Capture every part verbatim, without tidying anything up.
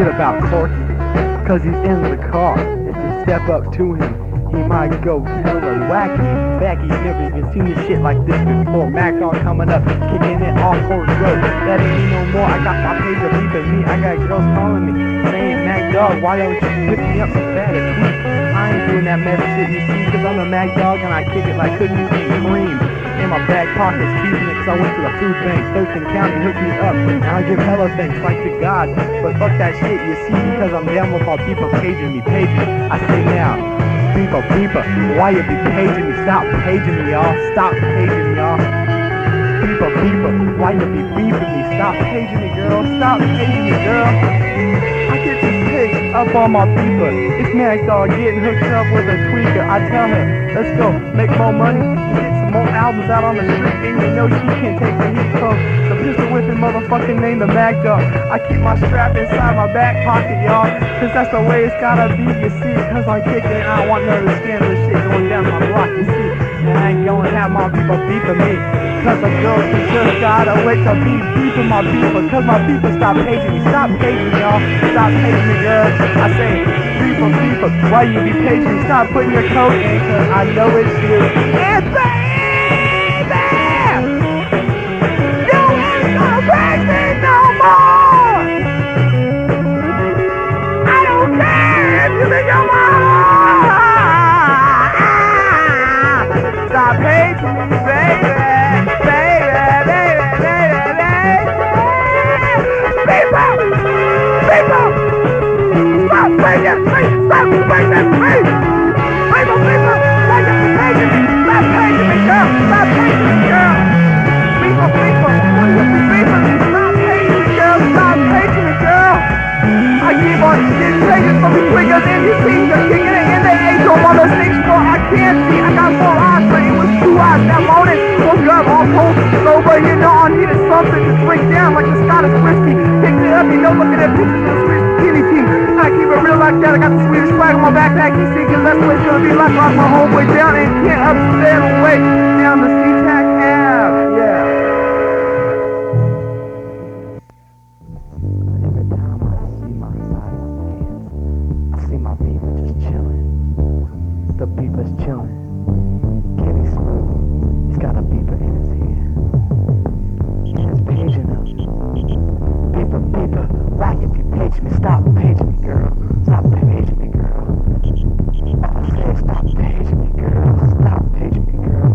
shit about Corky, cause he's in the car. If you step up to him, he might go hella wacky, backy. You never even seen this shit like this before. Mac Dog coming up, kicking it off Court Road. That ain't me no more. I got my page of beeping me. I got girls calling me, saying, Mac Dog, why don't you pick me up so bad a tweet? I ain't doing that mess shit you see, cause I'm a Mac Dog and I kick it like cookies and cream. In my back pockets, keeping it, cause I went to the food bank. Thurston County hooked me up, and I give hella thanks, like to God. But fuck that shit, you see, because I'm down with all people paging me, paging me. I say now, beeper, beeper, why you be paging me? Stop paging me, y'all. Stop paging me, y'all. Beeper, beeper, why you be beeping me? Stop paging me, girl. Stop paging me, girl. I get this pig up on my beeper. It's Mac Dog getting hooked up with a tweaker. I tell her, let's go make more money, get some more albums out on the street, and you know she can't take the heat from the pistol whipping motherfucking name the Mac Dog. I keep my strap inside my back pocket, y'all, cause that's the way it's gotta be, you see. Cause I'm kicking, I don't want none of the scandalous shit going down my block, you see. And I ain't gonna have my people beeping me, cause the girls who just gotta wait to be beeping my beeper. Cause my beeper stop paging me, stop paging me, y'all. Stop paging me, girl. I say, beeper, beeper, why you be paging me? Stop putting your coat in, cause I know it's you. It's baby! You ain't gonna page me no more! I don't care if you think I'm stop paging me, baby, baby, baby, baby, baby. People, people, stop paging me, stop paging me. People, people, why you paging me? Stop paging me, girl, stop paging me, girl. People, people, why you paging me? Stop paging me, girl, stop paging me, girl. I keep on getting pages from the quicker than you see. You're kicking it in the angel on the sixth floor. I can't see, I got four eyes, but it was two eyes. That morning, woke up all cold, sober, you know I needed something to drink down like the Scottish whiskey. Picked it up, you know, looking at pictures of the Swedish T V team. I keep it real like that, I got the Swedish flag on my backpack, you see, cause that's the way it's gonna be like off my homeboy down and can't upset away down the SeaTac Ave, yeah. The beeper's chillin', Kenny Smooth, he's got a beeper in his hand, and it's paging up. Beeper, beeper, why you be paging me? Stop paging me, girl. Stop paging me, girl. I say stop paging me, girl. Stop paging me, girl.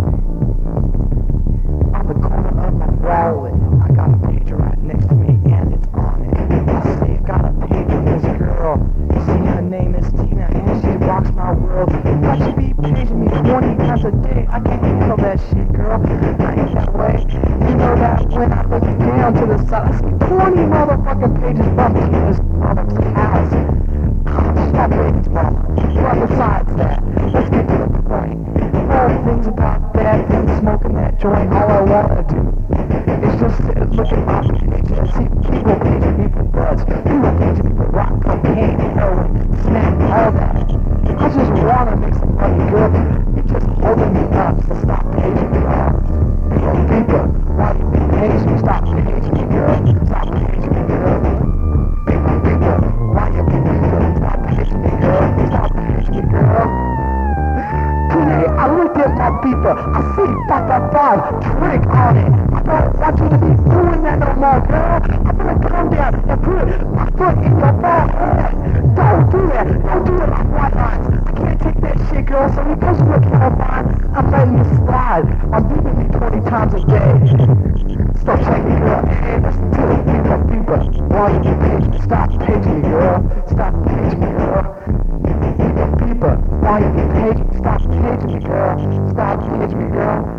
On the corner of my wallet, I got a pager right next to me, and it's on it. I say I got a pager, this girl. You see, her name is Tina, and she rocks my world. Why she be paging me twenty times a day? I can't handle that shit, girl. I ain't that way. You know that when I look down to the side, I see twenty motherfucking pages from Tina's mother's house. Stop it, mama. But besides that, let's get to the point. All things about that and smoking that joint, all I wanna do is just sit and look at my page and see people paging me for buds, people paging me for rock, cocaine, heroin, smack, all that. I just wanna make some money, girl. You're just holding me up, so stop paging me, girl. Beeper, beeper, why you be paging me? Stop paging me, girl. Stop paging me, girl. Beeper, beeper, why you be beeping? Stop paging me, girl. Stop paging me, girl. Today, I looked at my beeper. I see five five five, drink on it. I don't want you to be doing that no more, girl. I'm gonna come down and put my foot in your ball head. Don't do that. Don't do it like white lines. I can't take that shit, girl. So because you look terrifying, I'm letting you slide. I'm beeping me twenty times a day. Stop checking me, girl. Hey, listen to it. Beeper, beeper. Why you be paging me? Stop paging me, girl. Stop paging me, girl. Beeper, beeper. Why you be paging me? Stop paging me, girl. Stop paging me, girl.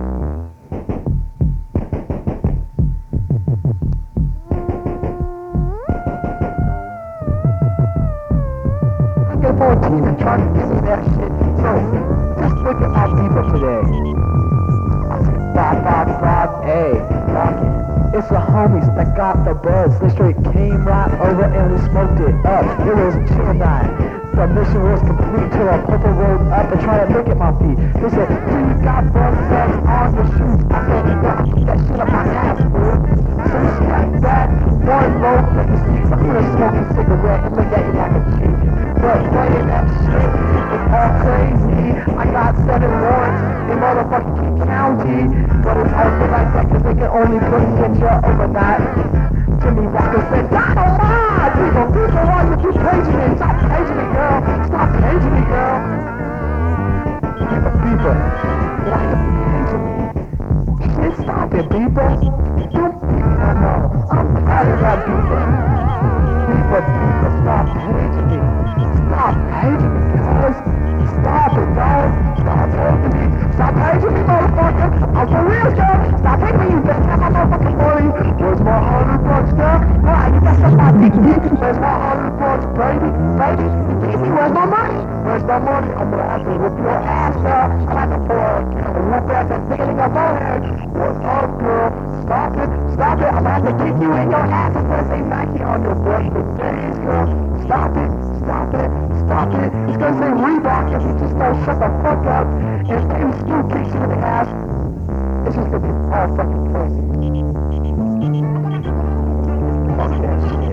fourteen and trying to give me that shit. So, just look at my beeper today. I said five five five A, rockin'. It's the homies that got the buzz. They straight came right over and we smoked it up. It was chill night. The mission was complete till I purple rolled up and tried to look at my feet. They said, do you got buzz sex on your shoes? I said, yeah, I keep that shit up my ass, fool. So you smack that one low, like you see, I'm gonna smoke a cigarette. look at you like a genius. But playing that shit is all crazy. I got seven warrants in motherfucking county, but it's also like that because they can only put me in jail overnight. Jimmy Walker said, Donald, ah, people, people, why you keep paging me? Stop paging me, girl. Stop paging me, girl. People, people, why you paging me? Shit, stop it, people. Don't people know. I'm tired of that people. People, people, stop paging me. Stop paging me, guys. Stop it, dog. Stop talking to me. Stop paging me, motherfucker. I'm for real, girl. Stop hitting me, you bitch. Have my motherfucking money. Where's my hundred bucks, girl? Ah, you got some my dick, dick. Where's my hundred bucks, baby? Baby, baby, where's my money? Where's my money? I'm gonna have to whip your ass, girl. I'm at the pour a whoop ass and stick it in your forehead. What's up, girl? Stop it. Stop it. I'm gonna have to kick you in your ass. It's gonna say Nike on your butt for days, girl. Stop it. Stop it. Stop it. It's gonna say Reebok if you just don't shut the fuck up. And if any school kicks you in the ass, it's just gonna be all fucking crazy. Fuck that shit.